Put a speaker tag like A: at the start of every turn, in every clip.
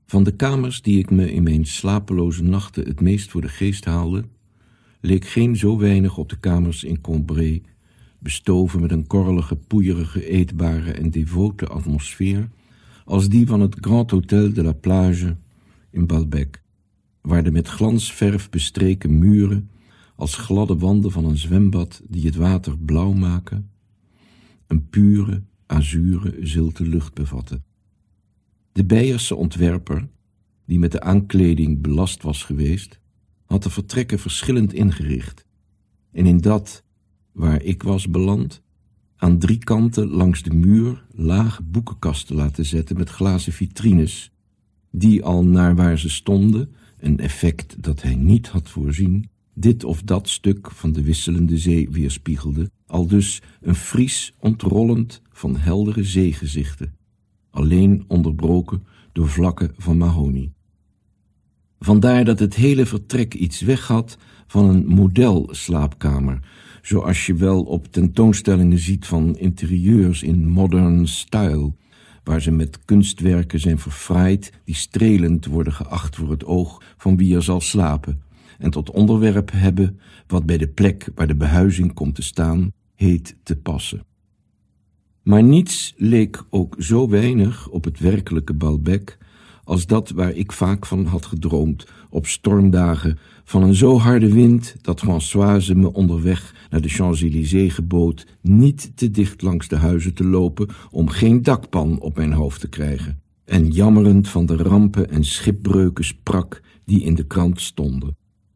A: Van de kamers die ik me in mijn slapeloze nachten het meest voor de geest haalde, leek geen zo weinig op de kamers in Combray, bestoven met een korrelige, poeierige, eetbare en devote atmosfeer, als die van het Grand Hôtel de la Plage in Balbec, waar de met glansverf bestreken muren als gladde wanden van een zwembad die het water blauw maken, een pure, azure, zilte lucht bevatten. De Beierse ontwerper, die met de aankleding belast was geweest, had de vertrekken verschillend ingericht, en in dat, waar ik was beland, aan 3 kanten langs de muur lage boekenkasten laten zetten met glazen vitrines, die al naar waar ze stonden, een effect dat hij niet had voorzien, dit of dat stuk van de wisselende zee weerspiegelde, aldus een fries ontrollend van heldere zeegezichten, alleen onderbroken door vlakken van mahonie. Vandaar dat het hele vertrek iets weg had van een modelslaapkamer, zoals je wel op tentoonstellingen ziet van interieurs in modern style, waar ze met kunstwerken zijn verfraaid die strelend worden geacht voor het oog van wie er zal slapen, en tot onderwerp hebben wat bij de plek waar de behuizing komt te staan heet te passen. Maar niets leek ook zo weinig op het werkelijke Balbec als dat waar ik vaak van had gedroomd op stormdagen van een zo harde wind dat Françoise me onderweg naar de Champs-Élysées gebood niet te dicht langs de huizen te lopen om geen dakpan op mijn hoofd te krijgen, en jammerend van de rampen en schipbreuken sprak die in de krant stonden.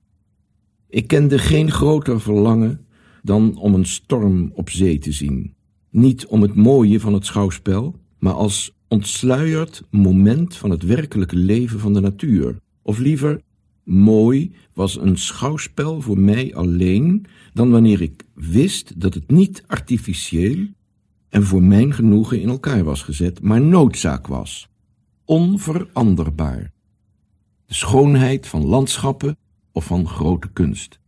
A: Ik kende geen groter verlangen dan om een storm op zee te zien, niet om het mooie van het schouwspel, maar als ontsluierd moment van het werkelijke leven van de natuur. Of liever, mooi was een schouwspel voor mij alleen dan wanneer ik wist dat het niet artificieel en voor mijn genoegen in elkaar was gezet, maar noodzaak was, onveranderbaar. De schoonheid van landschappen of van grote kunst.